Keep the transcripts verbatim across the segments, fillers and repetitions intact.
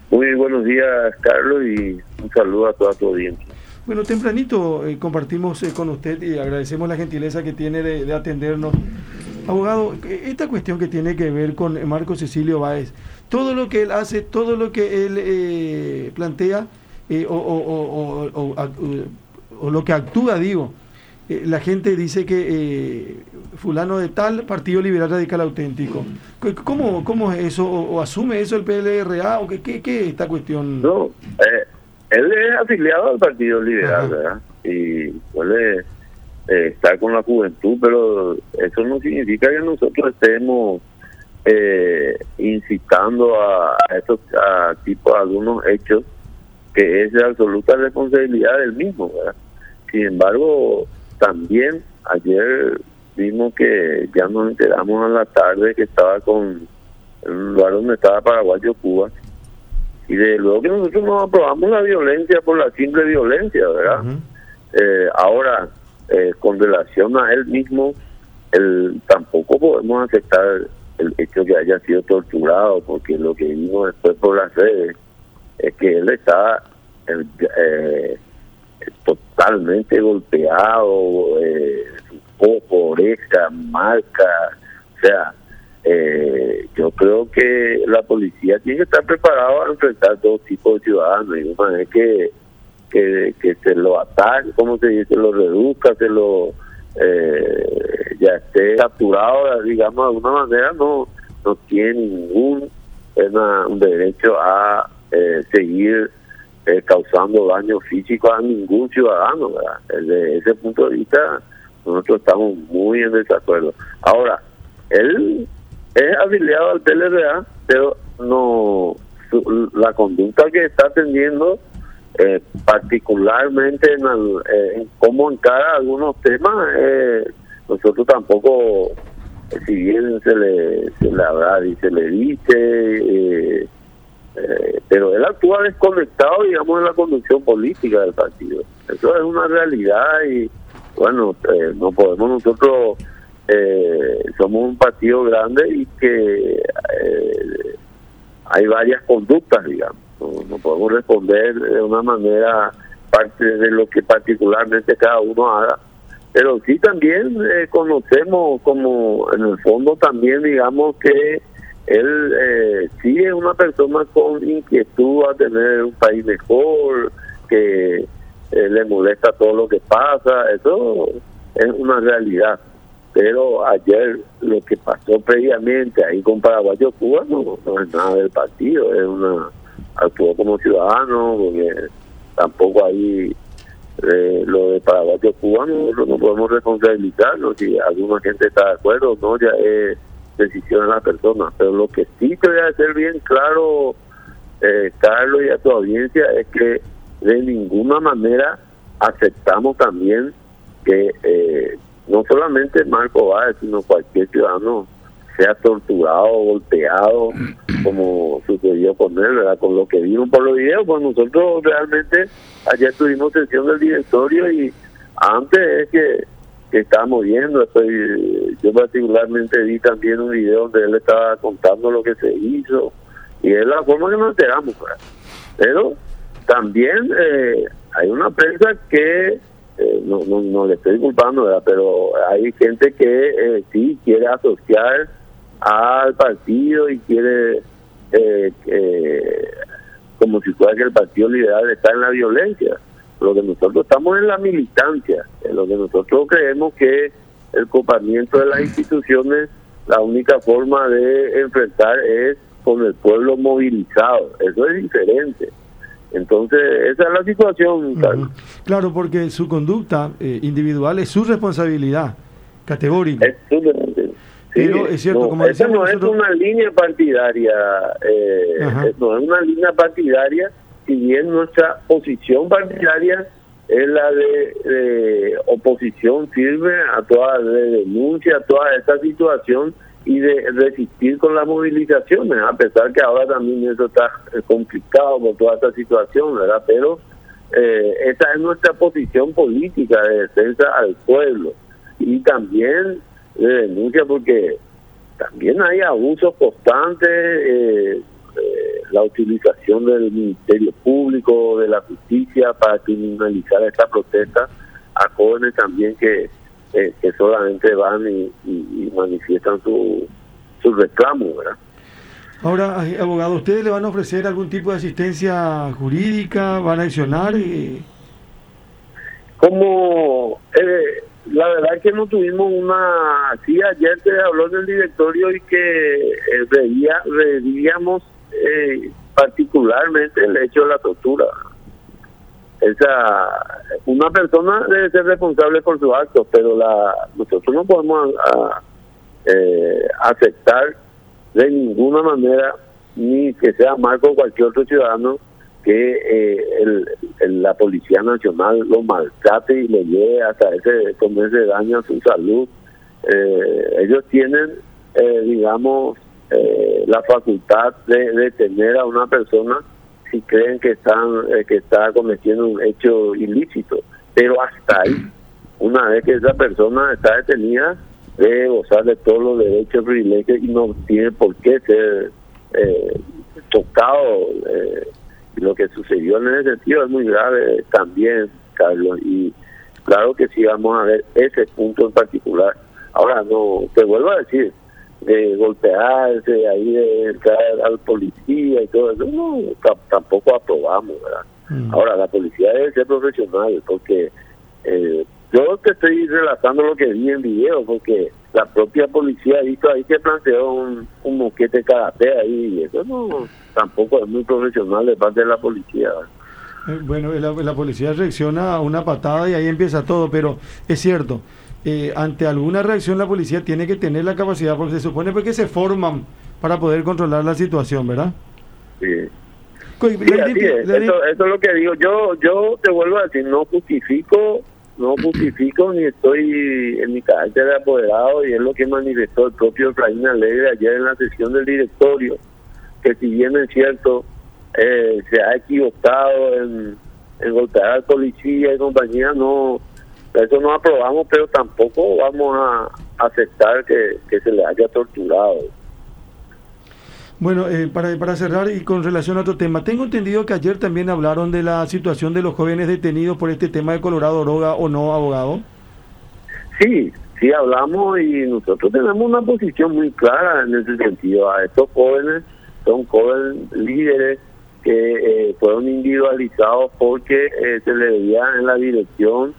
Muy buenos días, Carlos, y un saludo a toda tu audiencia. Bueno, tempranito eh, compartimos eh, con usted y agradecemos la gentileza que tiene de, de atendernos. Abogado, esta cuestión que tiene que ver con Marco Cecilio Báez, todo lo que él hace, todo lo que él eh, plantea, eh, o, o, o, o, o, o, o lo que actúa, digo, eh, la gente dice que eh, fulano de tal Partido Liberal Radical Auténtico. ¿Cómo, cómo es eso? ¿O, o asume eso el P L R A? ¿O qué, qué, qué es esta cuestión? No, eh, él es afiliado al Partido Liberal, Ajá. ¿verdad? Y puede eh, estar con la juventud, pero eso no significa que nosotros estemos eh, incitando a, a estos a tipo a algunos hechos que es de absoluta responsabilidad del mismo, ¿verdad? Sin embargo, también ayer vimos que ya nos enteramos a la tarde que estaba con en un lugar donde estaba Paraguayo Cuba, y de luego que nosotros no aprobamos la violencia por la simple violencia, ¿verdad? Uh-huh. eh, ahora, eh, con relación a él mismo, él, tampoco podemos aceptar el hecho que haya sido torturado, porque lo que vimos después por las redes es que él está eh, eh, totalmente golpeado, eh, su coco, oreja, marca, o sea, eh, yo creo que la policía tiene que estar preparada a enfrentar todo tipo de ciudadanos, y una vez que, que, que se lo ataque, como se dice, lo reduzca, se lo eh, ya esté capturado, digamos, de alguna manera, no, no tiene ningún una, un derecho a eh, seguir Eh, causando daño físico a ningún ciudadano, ¿verdad? Desde ese punto de vista, nosotros estamos muy en desacuerdo. Ahora, él es afiliado al P L R A, pero no su, la conducta que está teniendo, eh, particularmente en, el, eh, en cómo encara algunos temas, eh, nosotros tampoco, eh, si bien se le, se le habrá y se le dice, eh, Eh, pero él actúa desconectado, digamos, en la conducción política del partido. Eso es una realidad y, bueno, eh, no podemos nosotros, eh, somos un partido grande y que eh, hay varias conductas, digamos. No, no podemos responder de una manera parte de lo que particularmente cada uno haga, pero sí también eh, conocemos como, en el fondo también, digamos, que él eh, sí es una persona con inquietud a tener un país mejor, que eh, le molesta todo lo que pasa, eso es una realidad. Pero ayer lo que pasó previamente ahí con Paraguayo Cuba no, no es nada del partido, es una actuó como ciudadano, porque tampoco ahí eh, lo de Paraguayo Cuba nosotros no podemos responsabilizarnos, si alguna gente está de acuerdo o no, ya es decisión de la persona. Pero lo que sí te voy a hacer bien claro, eh, Carlos, y a tu audiencia, es que de ninguna manera aceptamos también que eh, no solamente Marco Báez, sino cualquier ciudadano sea torturado, golpeado, como sucedió con él, ¿verdad? Con lo que vimos por los videos, pues nosotros realmente ayer tuvimos sesión del directorio y antes es que que estábamos viendo, estoy, yo particularmente vi también un video donde él estaba contando lo que se hizo, y es la forma que nos enteramos, ¿verdad? Pero también eh, hay una prensa que eh, no, no, no le estoy culpando, ¿verdad? Pero hay gente que eh, sí quiere asociar al partido y quiere eh, eh, como si fuera que el Partido Liberal está en la violencia. Lo que nosotros estamos en la militancia, en lo que nosotros creemos que el copamiento de las instituciones, la única forma de enfrentar es con el pueblo movilizado. Eso es diferente. Entonces, esa es la situación, Carlos. Uh-huh. Claro, porque su conducta eh, individual es su responsabilidad, categórica. Es su responsabilidad. Pero sí, es cierto, no, como esa no nosotros... es una línea partidaria, eh, no es una línea partidaria, si bien nuestra posición partidaria es la de, de oposición firme a toda de denuncia, a toda esta situación y de resistir con las movilizaciones, a pesar que ahora también eso está complicado por toda esta situación, ¿verdad? Pero eh, esa es nuestra posición política de defensa al pueblo y también de denuncia, porque también hay abusos constantes, eh, eh, la utilización del Ministerio Público, de la justicia para criminalizar esta protesta a jóvenes también que, eh, que solamente van y, y, y manifiestan su, su reclamo, ¿verdad? Ahora, abogado, ¿ustedes le van a ofrecer algún tipo de asistencia jurídica? ¿Van a accionar? Eh... Como eh, la verdad es que no tuvimos una... Sí, ayer se habló en el directorio y que eh, veía, veíamos eh, particularmente el hecho de la tortura. Esa, una persona debe ser responsable por sus actos, pero la nosotros no podemos a, eh, aceptar de ninguna manera, ni que sea Marco o cualquier otro ciudadano, que eh, el, el, la Policía Nacional lo maltrate y le lleve hasta ese, con ese daño a su salud. Eh, ellos tienen, eh, digamos, eh, la facultad de detener a una persona si creen que están eh, que está cometiendo un hecho ilícito, pero hasta ahí, una vez que esa persona está detenida, debe gozar de todos los derechos y privilegios y no tiene por qué ser eh, tocado. Eh, lo que sucedió en ese sentido es muy grave también, Carlos, y claro que sí vamos a ver ese punto en particular. Ahora, no te vuelvo a decir, de golpearse, ahí de entrar al policía y todo eso, no, t- tampoco aprobamos, ¿verdad? Mm. Ahora, la policía debe ser profesional, porque eh, yo te estoy relatando lo que vi en video, porque la propia policía ha visto ahí que planteó un, un moquete karate ahí, y eso no, tampoco es muy profesional de parte de la policía, ¿verdad? Eh, bueno, la, la policía reacciona a una patada y ahí empieza todo, pero es cierto, eh, ante alguna reacción la policía tiene que tener la capacidad, porque se supone que se forman para poder controlar la situación, ¿verdad? Sí. Sí, así es. Eso, eso es lo que digo. Yo yo te vuelvo a decir, no justifico, no justifico ni estoy en mi carácter de apoderado, y es lo que manifestó el propio Efraín Alegre ayer en la sesión del directorio, que si bien es cierto, eh, se ha equivocado en, en golpear al policía y compañía, no, eso no aprobamos, pero tampoco vamos a aceptar que, que se le haya torturado. Bueno, eh, para, para cerrar y con relación a otro tema, tengo entendido que ayer también hablaron de la situación de los jóvenes detenidos por este tema de Colorado Droga, ¿o no, abogado? Sí, sí hablamos, y nosotros tenemos una posición muy clara en ese sentido. A estos jóvenes, son jóvenes líderes que eh, fueron individualizados porque eh, se le veía en la dirección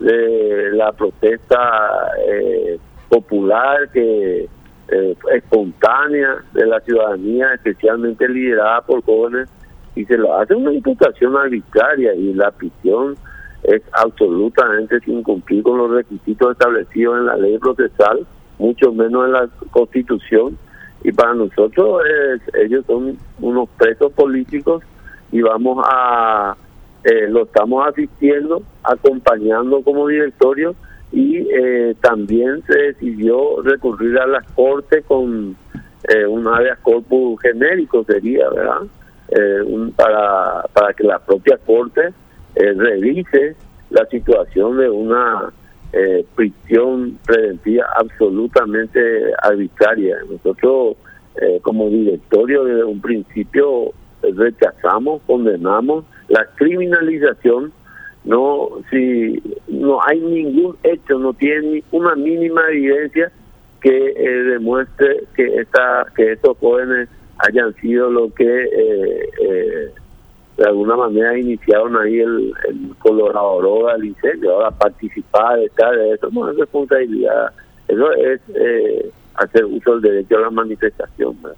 de la protesta eh, popular que Eh, espontánea de la ciudadanía, especialmente liderada por jóvenes, y se lo hace una imputación arbitraria, y la prisión es absolutamente sin cumplir con los requisitos establecidos en la ley procesal, mucho menos en la Constitución, y para nosotros es, ellos son unos presos políticos, y vamos a eh, lo estamos asistiendo, acompañando como directorio, y eh, también se decidió recurrir a las cortes con eh, un habeas corpus genérico, sería, ¿verdad? Eh, un, para para que la propia corte eh, revise la situación de una eh, prisión preventiva absolutamente arbitraria. Nosotros, eh, como directorio, desde un principio rechazamos, condenamos la criminalización. No, si no hay ningún hecho, no tiene una mínima evidencia que eh, demuestre que esta que estos jóvenes hayan sido lo que eh, eh, de alguna manera iniciaron ahí el, el Colorado Droga, el incendio. Ahora participar, estar de eso no es responsabilidad, eso es eh, hacer uso del derecho a la manifestación, ¿verdad?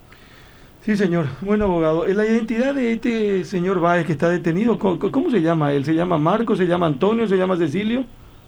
Sí, señor. Bueno, abogado, la identidad de este señor Báez que está detenido, ¿cómo, cómo se llama él? ¿Se llama Marco, se llama Antonio, se llama Cecilio?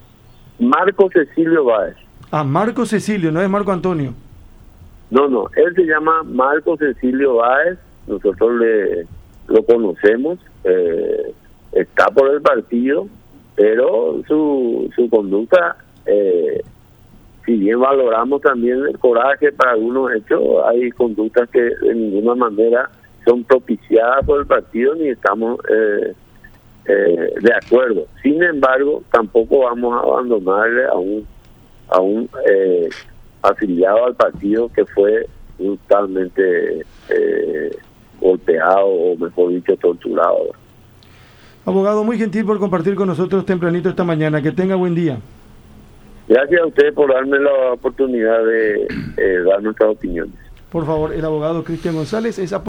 Marco Cecilio Báez. Ah, Marco Cecilio, no es Marco Antonio. No, no, él se llama Marco Cecilio Báez, nosotros le lo conocemos, eh, está por el partido, pero su, su conducta... Eh, si bien valoramos también el coraje para algunos hechos, hay conductas que de ninguna manera son propiciadas por el partido ni estamos eh, eh, de acuerdo. Sin embargo, tampoco vamos a abandonarle a un a un eh, afiliado al partido que fue brutalmente eh, golpeado o mejor dicho torturado. Abogado, muy gentil por compartir con nosotros tempranito esta mañana. Que tenga buen día. Gracias a usted por darme la oportunidad de eh, dar nuestras opiniones. Por favor, el abogado Cristian González es